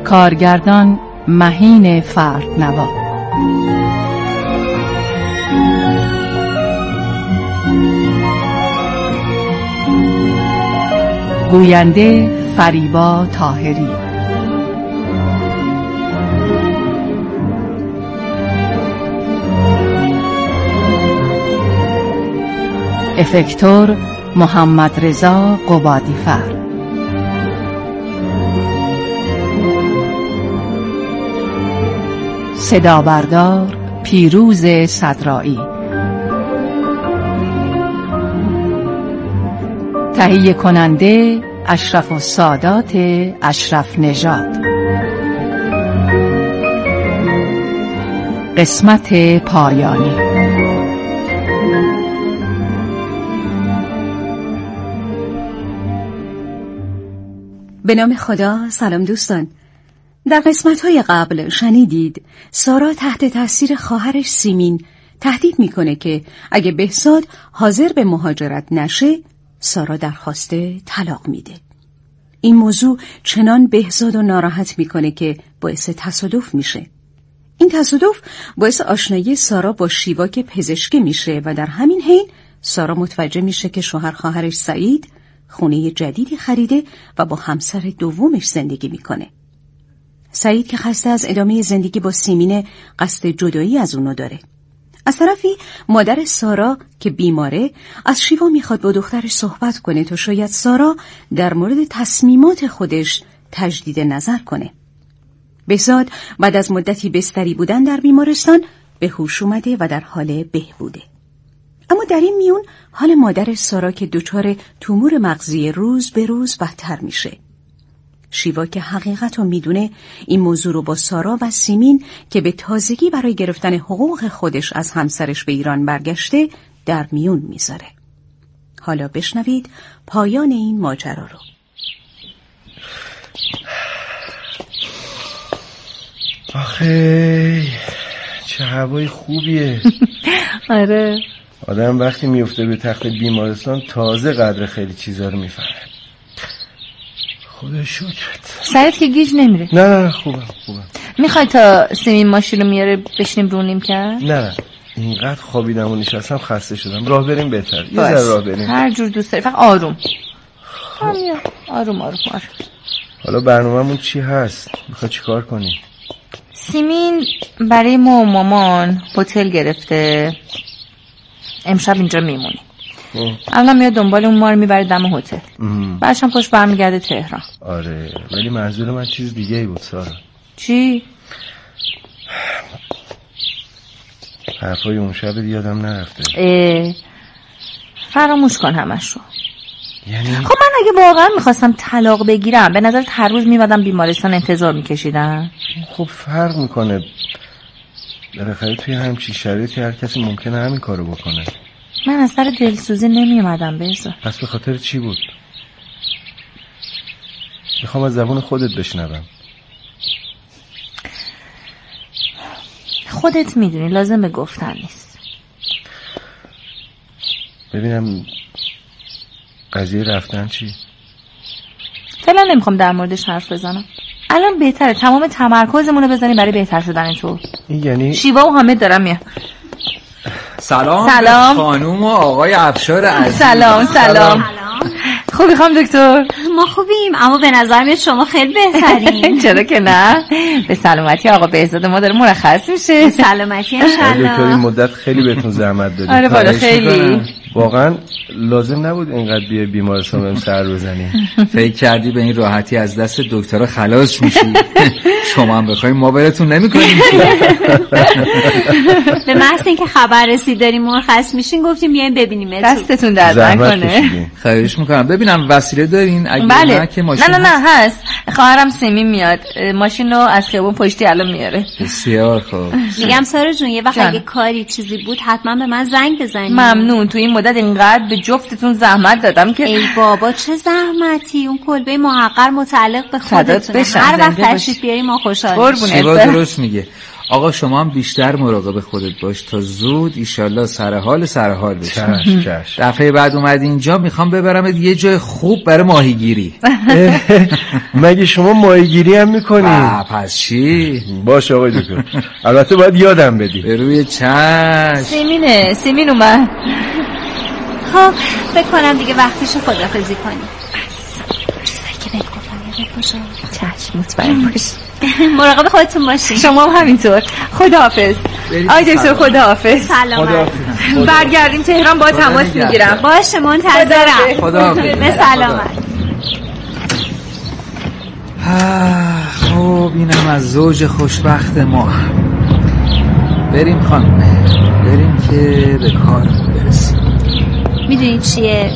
کارگردان مهین فردنوا. گوینده فریبا طاهری. افکتور محمد رضا قبادی‌فر. صدابردار پیروز صدرایی. تهیه کننده اشرف السادات اشرف نژاد. قسمت پایانی. به نام خدا. سلام دوستان. در قسمت‌های قبل شنیدید سارا تحت تاثیر خواهرش سیمین تهدید میکنه که اگه بهزاد حاضر به مهاجرت نشه سارا درخواست طلاق میده. این موضوع چنان بهزاد رو ناراحت میکنه که باعث تصادف میشه. این تصادف باعث آشنایی سارا با شیواک پزشکی میشه و در همین حین سارا متوجه میشه که شوهر خواهرش سعید خونه جدیدی خریده و با همسر دومش زندگی میکنه. سعید که خسته از ادامه زندگی با سیمینه قصد جدایی از اونو داره. از طرفی مادر سارا که بیماره از شیوا میخواد با دخترش صحبت کنه تا شاید سارا در مورد تصمیمات خودش تجدید نظر کنه. بهزاد بعد از مدتی بستری بودن در بیمارستان به هوش اومده و در حال بهبوده. اما در این میون حال مادر سارا که دچار تومور مغزی روز به روز بدتر میشه. شیوا که حقیقت رو میدونه این موضوع رو با سارا و سیمین که به تازگی برای گرفتن حقوق خودش از همسرش به ایران برگشته در میون میذاره. حالا بشنوید پایان این ماجرا رو. آخه چه هوای خوبیه. آره. آدم وقتی میفته به تخت بیمارستان تازه قدر خیلی چیزا رو میفهمه. خدا شکرت. سعید که گیج نمیره. نه خوبم. میخوای تا سیمین ماشین رو میاره بشینیم رو نیم کرد؟ نه اینقدر خوابیدم و نشستم خسته شدم. راه بریم بهتر. یه ذره راه بریم. هر جور دوست داری، فقط آروم. آروم. حالا برنامه‌مون چی هست؟ میخوای چیکار کنی؟ سیمین برای ما و مامان هتل گرفته. امشب اینجا میمونیم. الان میاد دنبال ما رو میبره دم هتل. بعدش هم خوش برمیگرده تهران. آره ولی منظور من چیز دیگه ای بود سارا. چی؟ حرفای اون شب یادم نرفته. فراموش کن همش رو. یعنی خب من اگه واقعا میخواستم طلاق بگیرم به نظر هر روز میمدم بیمارستان انتظار میکشیدم؟ خب فرق میکنه. بالاخره توی همچین شرایطی هر کسی ممکنه همین کارو بکنه. من از سر دلسوزی نمیومدم بهزاد. پس به خاطر چی بود؟ میخوام از زبون خودت بشنوم. خودت میدونی لازم به گفتن نیست. ببینم قضیه رفتن چی؟ فعلا نمیخوام در موردش حرف بزنم. الان بهتره تمام تمرکزمون رو بزنیم برای بهتر شدن تو. این یعنی شیوا و حامد دارم میاد. سلام خانوم و آقای افشار عزیز. سلام. خوبی خانم دکتر؟ ما خوبیم اما به نظر میاد شما خیلی بهترین. چرا که نه؟ به سلامتی آقا بهزاد ما داره مرخص میشه. به سلامتی انشالله. دکتر این مدت خیلی بهتون زحمت دادید. آره بالا خیلی. واقعا لازم نبود اینقدر بیای بیمارستان بهم سر بزنی. فکر کردی به این راحتی از دست دکترها خلاص میشی؟ شما هم بخواید ما براتون نمیکنیم. به محض اینکه خبر رسید داریم مرخص میشین گفتیم بیاین ببینیم. دستتون درد نکنه. خواهش میکنم. ببینم وسیله دارین؟ اگه بله. نه که ماشین نه هست. خواهرم سیمین میاد ماشین رو از خیابون پشتی الان میاره. بسیار خوب. میگم سارا جون یه وقت اگه کاری چیزی بود حتما به من زنگ بزنید. ممنون. تو این مدت اینقدر به جفتتون زحمت دادم که ای بابا چه زحمتی. اون کلبه محقر متعلق به خودتونه. هر وقت تشریف بیاری ما خوشحال میشیم. شیوا درست میگه. آقا شما هم بیشتر مراقب خودت باش تا زود ایشالله سر حال بشی. چشم. دفعه بعد اومدی اینجا میخوام ببرمت یه جای خوب برای ماهیگیری. مگه شما ماهیگیری هم میکنی؟ پس چی؟ باشه آقای دکتر، البته باید یادم بدی. به روی چشم. سیمین اومد. خب فکر کنم دیگه وقتیشو خداحافظی کنی. چیزایی که بهت گفتم یادت باشه. چشم، مطمئن باش. مراقب خودتون باشین. شما هم همینطور. خداحافظ. آقای دکتر خداحافظ. سلامت. برگردیم تهران با تماس میگیرم. باشه منتظرم. خداحافظ. به سلامت. خب اینم از زوج خوشبخت ما. بریم خانم، بریم که به کار برسیم. میدونی چیه؟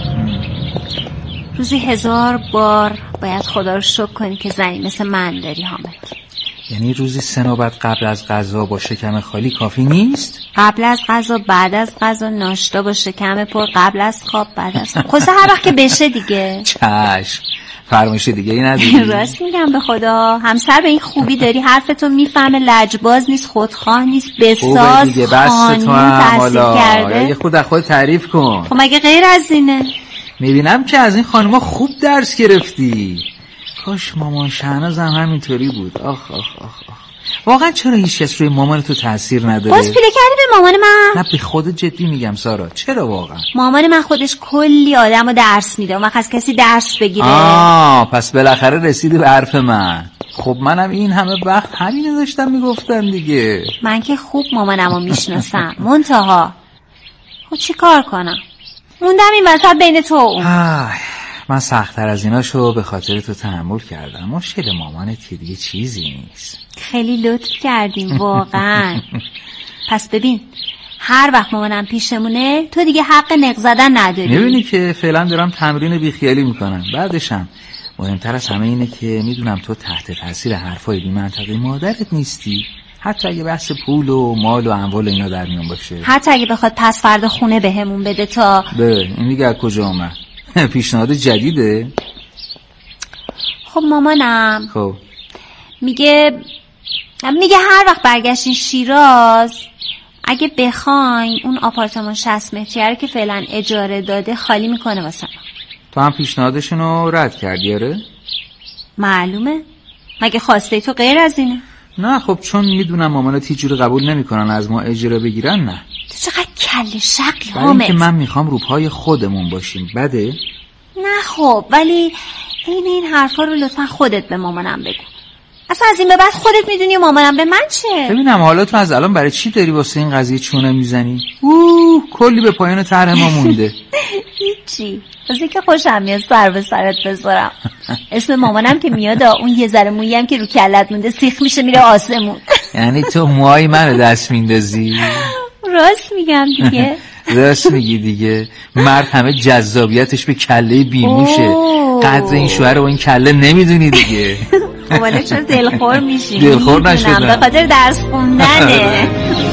روزی 1000 بار باید خدا رو شکر کنی که زنی مثل من داری حامد. یعنی روزی 3 نوبت قبل از غذا با شکم خالی کافی نیست؟ قبل از غذا، بعد از غذا، ناشتا با شکم پر، قبل از خواب، بعد از خواب. خلاص هر وقت که بشه دیگه. چشم. فرمایش دیگه این نداری؟ راست میگم به خدا. همسر به این خوبی داری، حرفتو میفهمه، لجباز نیست، خودخواه نیست، بساز، خانوم تحصیل کرده. یه خود از خود تعریف کن. خب مگه غیر از اینه؟ میبینم که از این خانوما خوب درس گرفتی. کاش مامان شهناز هم همینطوری بود. آخ. واقعا چرا هیچ کس روی مامان تو تاثیر نداره؟ باز پیله کردی به مامان من؟ نه به خود جدی میگم سارا. چرا واقعا؟ مامان من خودش کلی آدمو درس میده. اون وقت از کسی درس بگیره. پس بالاخره رسیدی به حرف من. خب منم این همه وقت همینو داشتم میگفتم دیگه. من که خوب مامانمو میشناسم. منتها خب چی کار کنم؟ موندم این وسط بین تو و اون. من سخت‌تر از ایناشو به خاطر تو تحمل کردم. مشکل مامانت که دیگه چیزی نیست. خیلی لطف کردیم واقعا. پس ببین هر وقت مامانم پیشمونه تو دیگه حق نق زدن نداری. میبینی که فعلا دارم تمرین بیخیالی میکنم. بعدشم مهمتر از همه اینه که میدونم تو تحت تاثیر حرفای بی منطقی مادرت نیستی. حتی اگه بحث پول و مال و اموال اینا در میون باشه. حتی اگه بخواد پس فردا خونه بهمون بده تا این دیگه از کجا اومد؟ پیشنهاد جدیده؟ خب مامانم خب میگه هر وقت برگشتین شیراز اگه بخواین اون آپارتمان 60 متری که فعلا اجاره داده خالی میکنه واسه ما. تو هم پیشنهادشونو رد کردی آره؟ معلومه. مگه خواسته تو غیر از اینه؟ نه خب چون میدونم مامانت هیچ جوری قبول نمیکنن از ما اجاره بگیرن. نه تو چقدر کله شقی حامد. برای اینکه من میخوام رو پای خودمون باشیم. بده؟ نه خب ولی این حرفا رو لطفا خودت به مامانم بگو. اصلا از این به بعد خودت میدونی مامانم به من چه؟ ببینم حالا تو از الان برای چی داری واسه این قضیه چونه میزنی؟ کلی به پایان طرح ما مونده. هیچی از اینکه خوشم میاد سر به سرت بذارم. اسم مامانم که میاد اون یه ذره مویی هم که رو کلت مونده سیخ میشه میره آسمون. یعنی تو موهای منو دست میندازی؟ راست میگم دیگه. راست میگی دیگه. مرد همه جذابیتش به کله بیموشه. قدر این شوهر رو با این کله نمیدونی دیگه. مامانه چرا دلخور میشی؟ دلخور نشدم به خاطر درس خوندنه.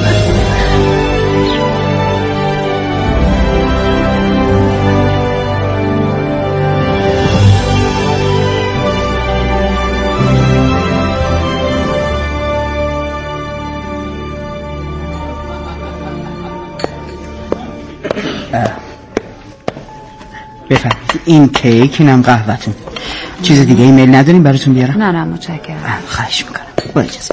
بفرمایید این کیک اینم قهوه‌تون. چیز دیگه ایمیل نداریم براتون بیارم؟ نه متشکرم. خواهش میکنم. با اجازه.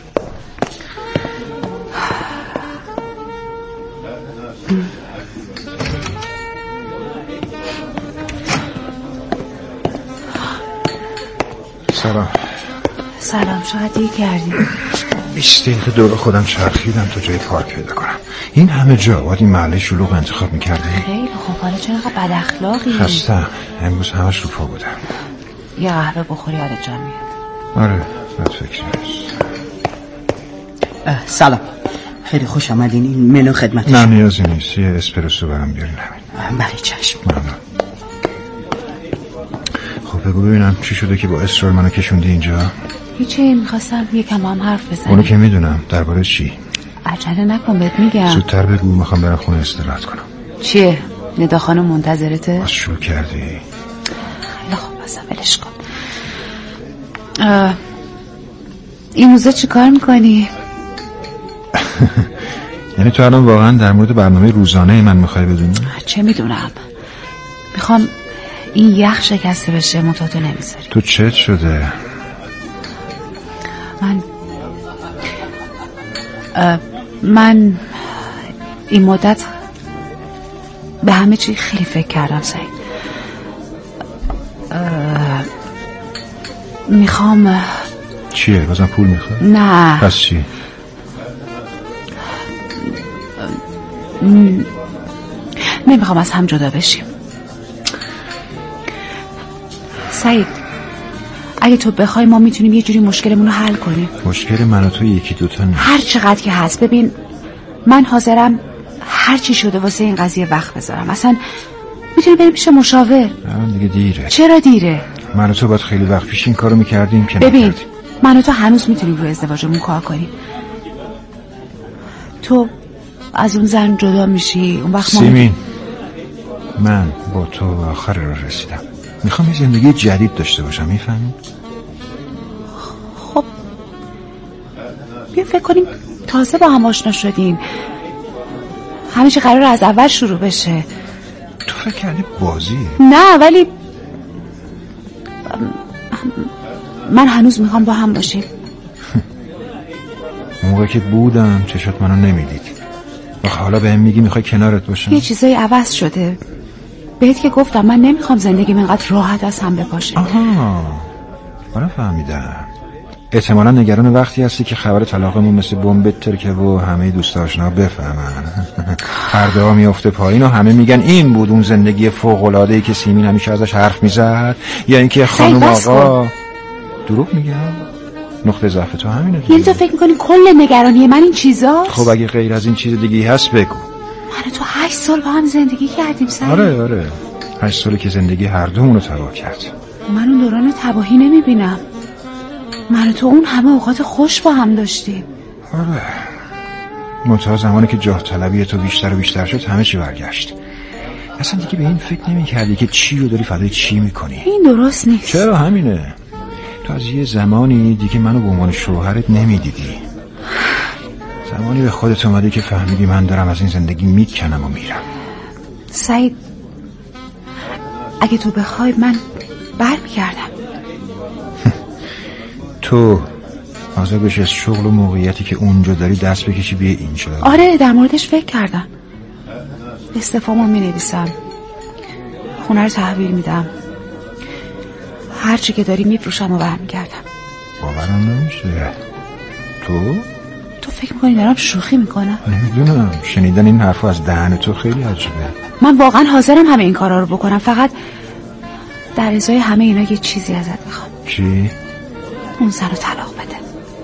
سلام شاید دیگه کردیم. 20 دقیقه دور خودم چرخیدم تا جای پارک پیدا کنم. این همه جا باید این محله شلوغ انتخاب میکردی؟ خیلی خوب. حالا چرا اینقدر بد اخلاقی؟ خستم امروز همش رو پا بودم. یه قهوه بخوری حالت جا میاد. آره بد فکر نیست. سلام خیلی خوش آمدین. این منو خدمتش. نه نیازی نیست. یه اسپرسو برام بیارین همین. بله چشم. ممنون. خب بگو ببینم چی شده که با اصرار منو کشوندی اینجا؟ هیچی میخواستم یکم هم حرف بزنیم. اونو که میدونم. درباره چی؟ عجله نکن بهت میگم. زودتر بگو میخوام برم خونه استراحت کنم. چیه؟ ندا خانم منتظرته؟ باز شروع کردی؟ خیلی خوب اصلا ولش کن. این روزا چی کار میکنی؟ یعنی تو الان واقعا در مورد برنامه روزانه من میخوای بدونی؟ چه میدونم، میخوام این یخ شکسته بشه منتها تو نمیذاری. تو چت شده؟ من این مدت به همه چی خیلی فکر کردم سعید. میخوام. چیه؟ بازم پول میخواد؟ نه. پس چی؟ نمیخوام از هم جدا بشیم سعید. اگه تو بخوای ما میتونیم یه جوری مشکلمون رو حل کنیم. مشکل من و تو یکی دوتا نیست. هر چقدر که هست. ببین من حاضرم هر چی شده واسه این قضیه وقت بذارم. اصلا میتونیم بریم پیش مشاور. دیگه دیره. چرا دیره؟ من و تو باید خیلی وقت پیش این کارو میکردیم که ببین نکردیم. من و تو هنوز میتونیم روی ازدواجمون کار کنیم. تو از اون زن جدا میشی اون وقت سیمین من با تو آخر راه رسیدم. میخوام یه زندگی جدید داشته باشم. میفهمی؟ خب بیا فکر کنیم تازه با هم آشنا شدیم، همه چی قراره از اول شروع بشه. تو فکر کردی بازیه؟ نه ولی من هنوز میخوام با هم باشیم. موقعی که بودم چشات منو نمیدید. حالا بهم میگی میخوای کنارت باشم؟ یه چیزای عوض شده. بهت که گفتم من نمیخوام زندگی من اینقدر راحت از هم بپاشه. آها حالا فهمیدم. احتمالا نگران وقتی هستی که خبر طلاقمون مثل بمب بترکه و همه دوست آشنا بفهمن. پرده میفته پایین و همه میگن این بود اون زندگی فوق‌العاده‌ای که سیمین همیشه ازش حرف میزد، یا اینکه خانم آقا دروغ میگم. نقطه ضعف تو همینه دیگه. یعنی تو فکر میکنی کل نگرانی من این چیزاست؟ خب اگه غیر از این چیز دیگه هست بگو. من تو 8 سال با هم زندگی کردیم سعید. آره 8 ساله که زندگی هر دومونو تباه کرد. من اون دوران تباهی نمیبینم. من تو اون همه اوقات خوش با هم داشتیم. آره منتها زمانی که جاه طلبی تو بیشتر و بیشتر شد همه چی برگشت. اصلا دیگه به این فکر نمی کردی که چی رو داری فدای چی میکنی. این درست نیست. چرا؟ همینه. تو از یه زمانی دیگه منو به عنوان شوهرت نمیدیدی. زمانی به خودت اومدی که فهمیدی من دارم از این زندگی میکنم و میرم. سعید اگه تو بخوای من برمیگردم. تو حاضر بشی از شغل و موقعیتی که اونجا داری دست بکشی بیه اینجا؟ آره در موردش فکر کردم. استعفامو مینویسم، خونه رو تحویل میدم، هرچی که داری میفروشم و برمیگردم. باورم نمیشه. تو فکر میکنی دارم شوخی میکنم؟ نمیدونم، شنیدن این حرفو از دهن تو خیلی عجیبه. من واقعا حاضرم همه این کارا رو بکنم، فقط در ازای همه اینا یه چیزی ازت میخوام. چی؟ اون زن رو طلاق بده.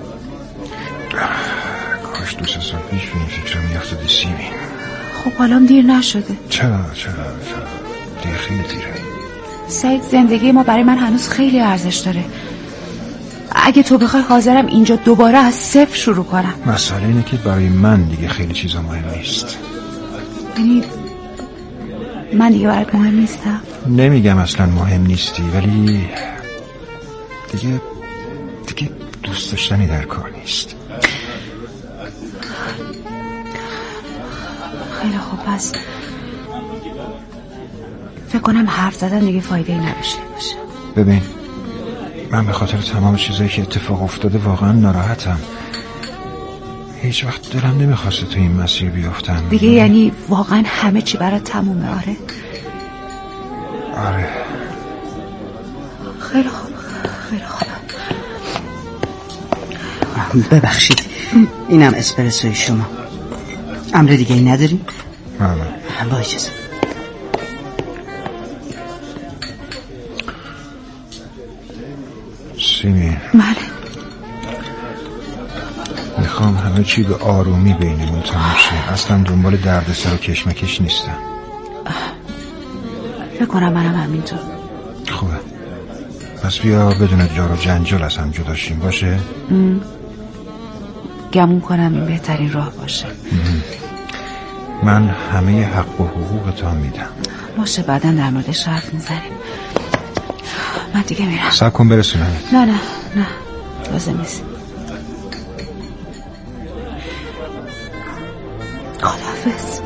کاش 2 سال پیش به این فکر رو میافتادی سیمین. خب حالا دیر نشده. چرا دیگه خیلی دیره. سعید زندگی ما برای من هنوز خیلی ارزش داره. اگه تو بخوای حاضرم اینجا دوباره از صفر شروع کنم. مسئله اینه که برای من دیگه خیلی چیزا مهم نیست. یعنی من دیگه برات مهم نیستم؟ نمیگم اصلا مهم نیستی، ولی دیگه دوست داشتنی در کار نیست. خیلی خوب، پس فکر کنم حرف زدن دیگه فایده ای نداشته باشه. ببین من به خاطر تمام چیزایی که اتفاق افتاده واقعا ناراحتم. هیچ وقت دلم نمیخواسته تو این مسیر بیافتم دیگه. یعنی واقعا همه چی برات تمومه؟ آره خیلی خوب. ببخشید اینم اسپرسوی شما. امر دیگه ای نداری؟ با اجازه. سیمین. بله. میخوام همه چی به آرومی بینمون تموم شه. اصلا دنبال دردسر و کشمکش نیستم. فکر کنم منم همینطور. خوبه، پس بیا بدون جار و جنجال از هم جدا شیم. باشه؟ گمون کنم این بهترین راه باشه. من همه حق و حقوق تا میدم. باشه بعدن در موردش حرف میزنیم. من دیگه میرم. صبر کن برسونم. نه لازم نیست. خداحافظ.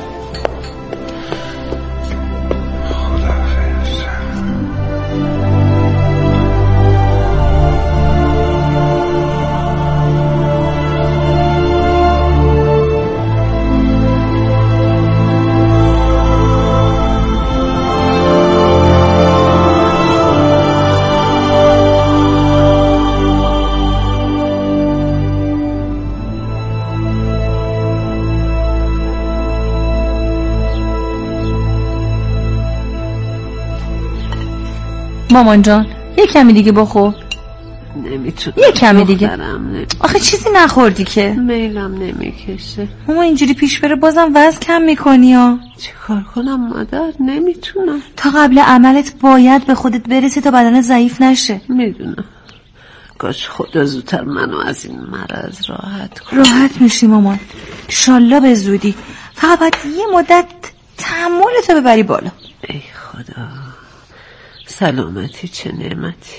مامان جان یه کمی دیگه بخور. نمیتونم. یه کمی دیگه. آخه چیزی نخوردی که. میلم نمیکشه. ماما اینجوری پیش بره بازم وزن کم میکنی ها. چی کار کنم مادر؟ نمیتونم. تا قبل عملت باید به خودت برسی تا بدن ضعیف نشه. میدونم. کاش خدا زودتر منو از این مرض راحت کنه. راحت میشی مامان انشالله به زودی. فقط باید یه مدت تحملتو ببری بالا. ای خدا سلامتی چه نعمتی.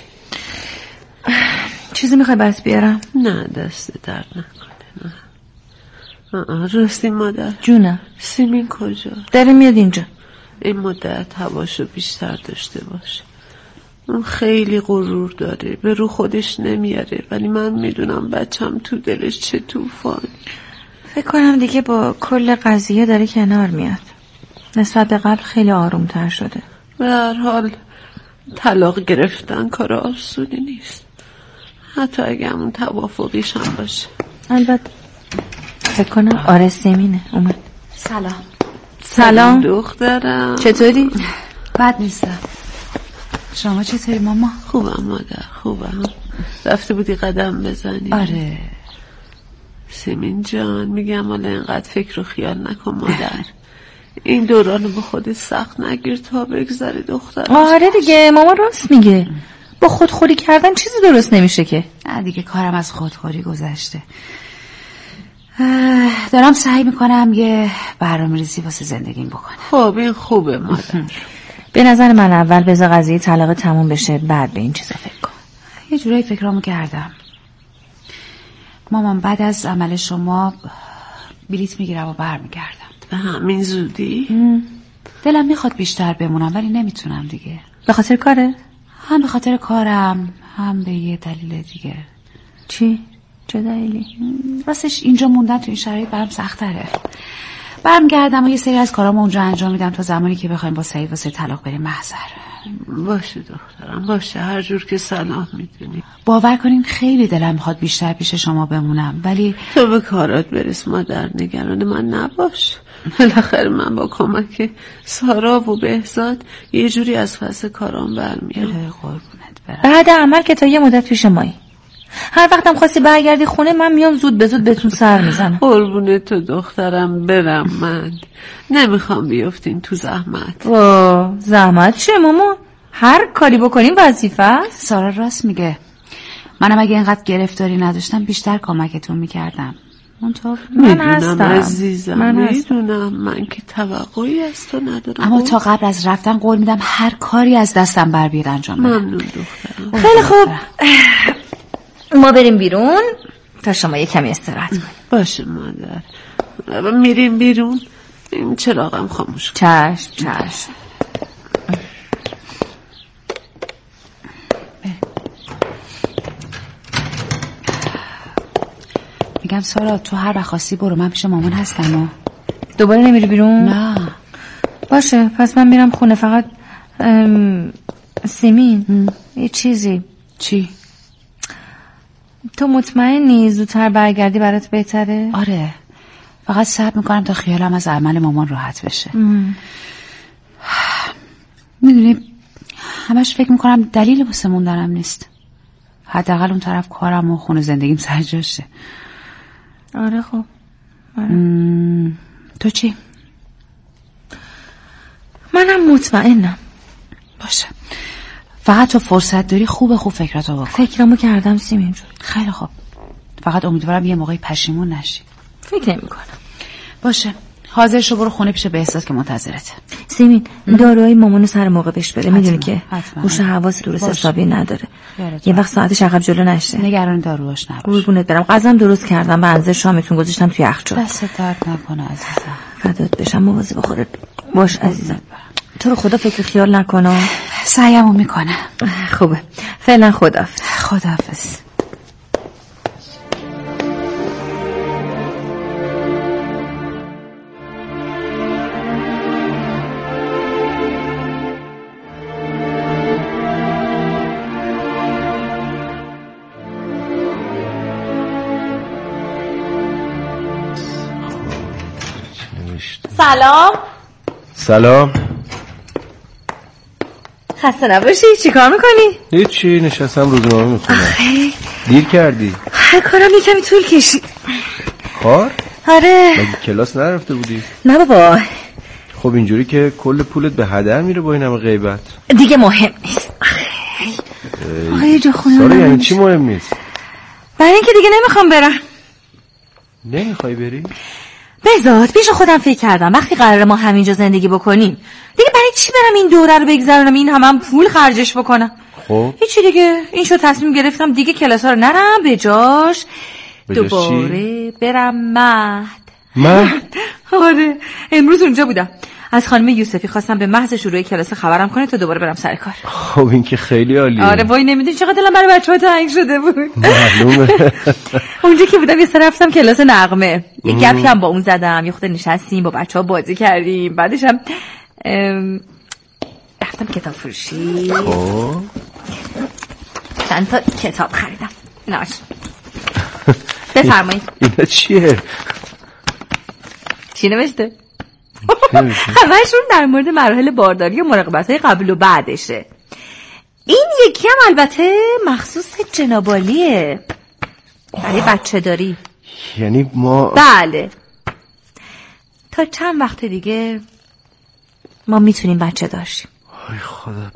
چیزی میخوای برات بیارم؟ نه دست درد نکنه. نه راستی مادر جونم سیمین کجا؟ داره میاد اینجا. این مدت هواشو بیشتر داشته باشه. اون خیلی غرور داره به رو خودش نمیاره ولی من میدونم بچم تو دلش چه طوفان. فکر کنم دیگه با کل قضیه داره کنار میاد. نسبت به قبل خیلی آرومتر شده. به هر حال طلاق گرفتن کار آسونی نیست حتی اگه همون توافقیش هم باشه. البته فکر کنم آره سیمینه اومد. سلام دخترم چطوری؟ بد نیستم. شما چطوری ماما؟ خوبم مادر خوبم. رفته بودی قدم بزنی؟ آره. سیمین جان میگم حالا اینقدر فکر و خیال نکن مادر. این دورانو به خودت سخت نگیر تا بگذره دختر. آره دیگه ماما راست میگه. با خودخوری کردن چیزی درست نمیشه که. نه دیگه کارم از خودخوری گذشته. دارم سعی میکنم یه برنامه‌ریزی واسه زندگیم بکنم. خب این خوبه مادر. به نظر من اول بذار قضیه طلاق تموم بشه بعد به این چیزا فکر کن. یه جورایی فکرامو کردم مامان. بعد از عمل شما بلیت میگیرم و برمیگردم. به همین زودی؟ دلم میخواد بیشتر بمونم ولی نمیتونم دیگه. به خاطر کاره؟ هم به خاطر کارم هم به یه دلیل دیگه. چی؟ چه دلیلی؟ راستش اینجا موندن تو این شرایط برام سخت‌تره. برمیگردم و یه سری از کارامو اونجا انجام میدم تا زمانی که بخوایم با سعید واسه طلاق بریم محضر. باشه دخترم باشه هر جور که صلاح میدونی. باور کنین خیلی دلم میخواد بیشتر پیش شما بمونم ولی تو به کارات برس مادر نگران من نباش. بالاخره من با کمک سارا و بهزاد یه جوری از پس کارام برمیام. قربونت برم. بعد عمل که تا یه مدت پیش مایی. هر وقتم خواستی برگردی خونه من میام زود به زود بهتون سر میزنم. قربونه تو دخترم برم من. نمیخوام بیفتین تو زحمت. زحمت چیه ماما؟ هر کاری بکنیم وظیفه است. سارا راست میگه. منم اگه اینقدر گرفتاری نداشتم بیشتر کمکتون میکردم. من هستم عزیزم. میدونم من که توقعی از تو ندارم اما تا قبل از رفتن قول میدم هر کاری از دستم بر بیاد انجام بدم. ممنون دخترم. خیلی خوب ما بریم بیرون تا شما یه کمی استراحت کنیم. باشه مادر میریم بیرون. این چراغم خاموش کن. چشم. میگم سارا تو هر وقت خواستی برو من پیش مامان هستم. دوباره نمیری بیرون؟ نه باشه پس من میرم خونه. فقط سیمین یه چیزی. چی؟ تو مطمئنی زودتر برگردی برات بهتره؟ آره فقط صبر میکنم تا خیالم از عمل مامان راحت بشه. میدونی همش فکر میکنم دلیل واسه موندنم نیست. حداقل اون طرف کارم و خونه زندگیم سر جاشه. آره خب تو چی؟ منم مطمئنم. باشه فقط تو فرصت داری خوب فکراتو بکن. فکرامو کردم سیمین جون. خیلی خوب فقط امیدوارم یه موقعی پشیمون نشی. فکر نمی کنم. باشه حاضر شو برو خونه پیش بهزاد که منتظرته. سیمین داروهای مامانو سر موقع بهش بده. میدونی که حتما. هوش حواس درست حسابی نداره. یه وقت ساعتش عقب جلو نشه. نگران داروهاش نباش. قربونت برم. غذام درست کردم به اندازه شامتون گذاشتم توی یخچال. دست درد نکنه عزیزم. فدات بشم، مواظب خودت باش عزیزم. تو رو خدا فکر خیال نکنم. سعیمو میکنم. خوبه، فعلا خداحافظ. خداحافظ. سلام. سلام. خسته نباشی. چی کار میکنی؟ هیچی، نشستم روزنامه میخونم. دیر کردی. کارم یکمی طول کشید. کار؟ آره. مگه کلاس نرفته بودی؟ نه بابا. خب اینجوری که کل پولت به هدر میره با این همه غیبت. دیگه مهم نیست. آخه جا خونه سارا یعنی چی مهم نیست؟ برای اینکه دیگه نمیخوام برم. نمیخوای بری؟ بذات پیش خودم فکر کردم وقتی قراره ما همینجا زندگی بکنیم دیگه برای چی برم این دوره رو بگذرونم، این هم پول خرجش بکنم. خب هیچی دیگه، این شو تصمیم گرفتم دیگه کلاس ها رو نرم، به جاش دوباره برم مهد. آره امروز اونجا بودم، از خانم یوسفی خواستم به محض شروع کلاس خبرم کنه تا دوباره برم سر کار. خب این که خیلی عالیه. آره وای نمیدونی چقدر دلم برای بچه‌ها تنگ شده بود. معلومه. اونجا که بودم یه سر رفتم کلاس نغمه، یه گپی هم با اون زدم، یه خود نشستیم با بچه‌ها بازی کردیم، بعدش هم رفتم کتاب فروشی. خب چند تا کتاب خریدم. ناش بفرمایید. اینا چیه؟ چی نوشته؟ همه‌شون در مورد مراحل بارداری و مراقبت‌های قبل و بعدشه. این یکی هم البته مخصوص جنابالیه، برای بچه داری. یعنی ما بله تا چند وقت دیگه ما میتونیم بچه داشتیم. آی خدا،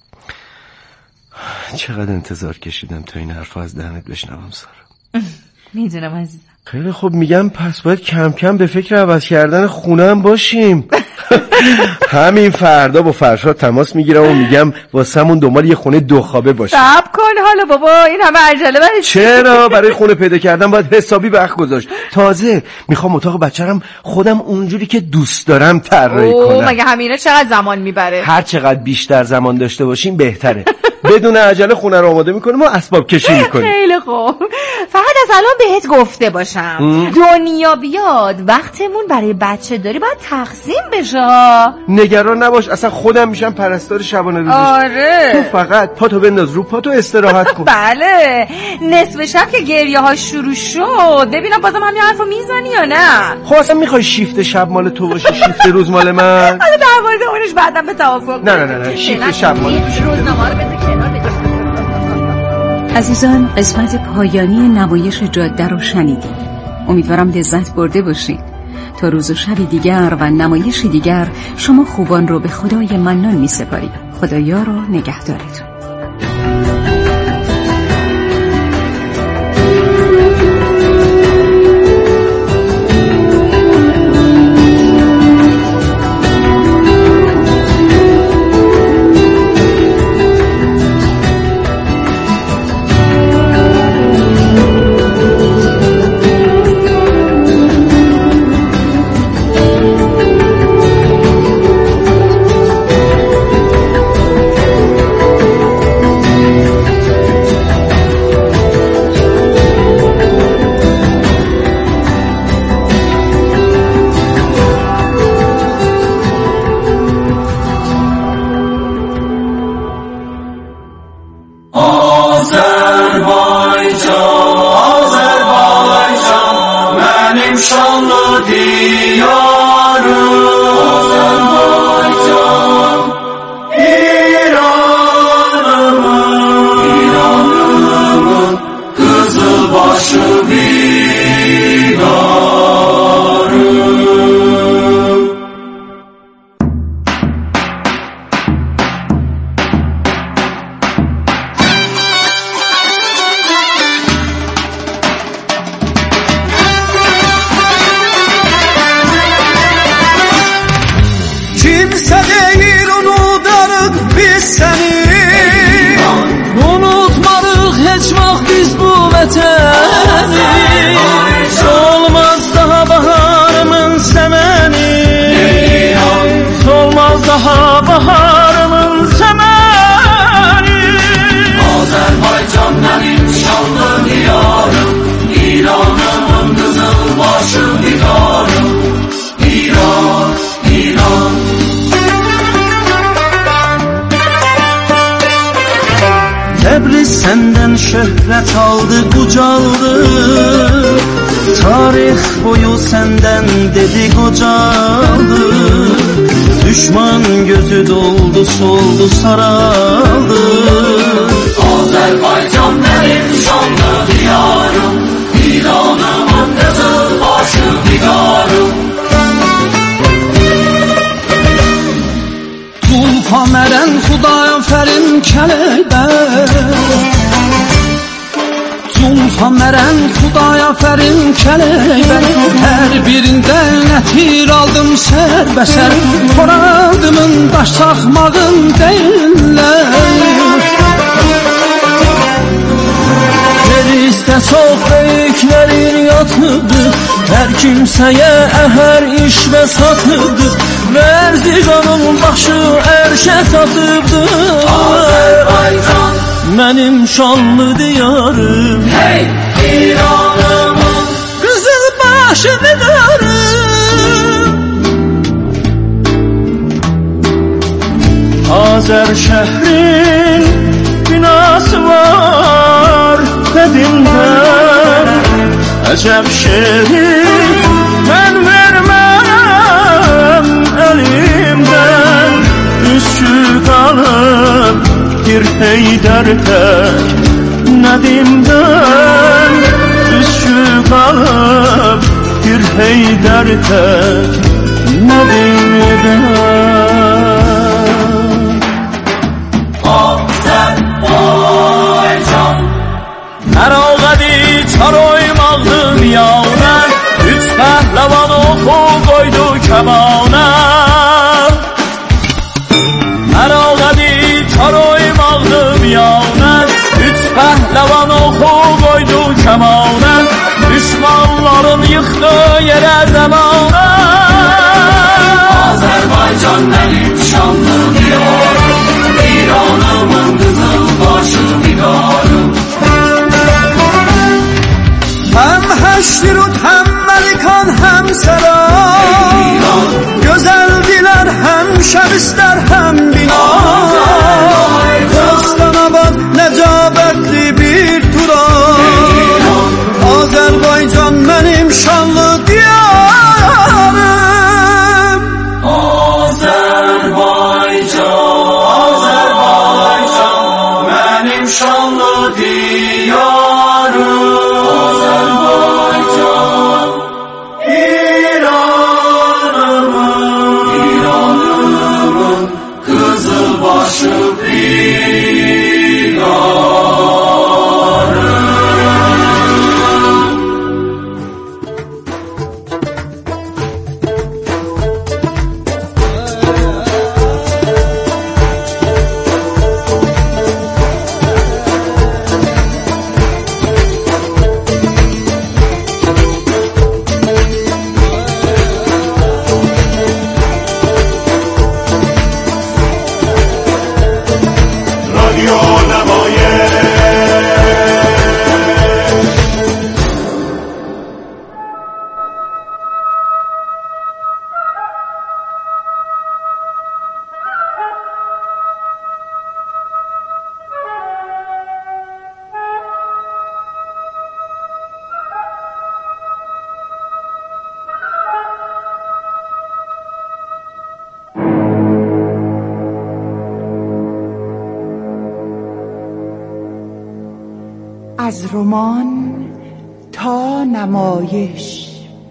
چقدر انتظار کشیدم تا این حرفا از دهنت بشنوم سارا. میدونم عزیزم. خیلی خوب، میگم پس باید کم کم به فکر عوض کردن خونه هم باشیم. همین فردا با فرشاد تماس میگیرم و میگم واسمون دنبال یه خونه 2 خوابه باشه. صبر کن حالا بابا، این همه عجله برای چرا؟ برای خونه پیدا کردن باید حسابی وقت گذاشت. تازه میخوام اتاق بچه‌رم خودم اونجوری که دوست دارم طراحی کنم. مگه همینا چقدر زمان میبره؟ هر چقدر بیشتر زمان داشته باشیم بهتره. بدون عجله خونه رو آماده میکنیم و اسباب کشی میکنیم. خیلی خوب، فقط از الان بهت گفته باشم دنیا بیاد وقتمون برای بچه داری باید تقسیم بشه. نگران نباش، اصلا خودم میشم پرستار شبانه روزش. آره تو فقط پاتو بنداز رو پاتو استراحت کن. بله نصف شب که گریه ها شروع شد ببینم بازم همین حرفو میزنی یا نه. خب اصلا میخوای شیفت شب مال تو باشه شیفت روز مال من؟ حالا در مورد اونش بعدا به توافق. نه شیفت شب مال روزنامه رو بذار کنار. عزیزان قسمت پایانی نمایش جاده رو شنیدید. امیدوارم لذت برده باشید. تا روز و شب دیگر و نمایش دیگر شما خوبان رو به خدای منان می سپاریم. خدایا رو نگهدارتون. Olmaz daha baharımın semeni senden şöhret aldı kucaldı. Tarih boyu senden dedikocalı. Düşman gözü doldu soldu saraldı. Azerbaycan benim şanlı diyarım, İran'ımın kızıl başı digarım. Tulfa meren Xudaya fərin kələkbər, Zulfa meren Xudaya fərin kələkbər. Hər birində nətir aldım sərbəsər, Xoradımın daş saxmağın deyirlər. Yerizdə çox böyüklərin yatıbdır, hər kimsəyə əhər iş və satıbdır. Merdiganın başı erşə satıbdır. Azərbaycan mənim şanlı diyarım, hey İranımın qızıl başı digarım. Azər şəhrin binası var qədimdən, əcəb şehri mən verməm elimdən. Üskü qalıb bir Heydər tək Nədimdən, üskü qalıb bir Heydər tək Nədimdən. Azərbaycan Ərağədi çaroymaqdı miyavnə, üç pəhləvan oxu qoydu kəmanə. Ərağədi çaroymaqdı miyavnə, üç pəhləvan oxu qoydu kəmanə. Düşmanların yıxdı yerə zəmanə. Azərbaycan mənim şanlı diyarım, İranımın qızıl başı digarım. Həm həşrut, həm məlikan, həm səlam, gözəldilər həm şəbistlər, həm bina. Dostanabad nəcabətli bir turan, Azərbaycan mənim şanlı diyarım. Azərbaycan mənim şanlı diyarım. از رمان تا نمایش.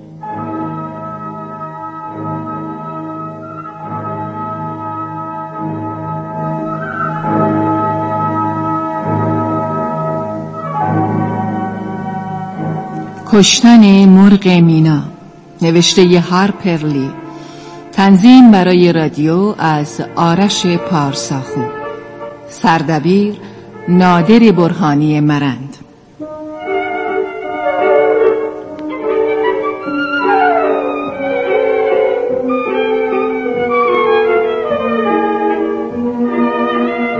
کشتن مرغ مینا، نوشته هارپرلی، تنظیم برای رادیو از آرش پارساخو، سردبیر نادر برهانی مرند.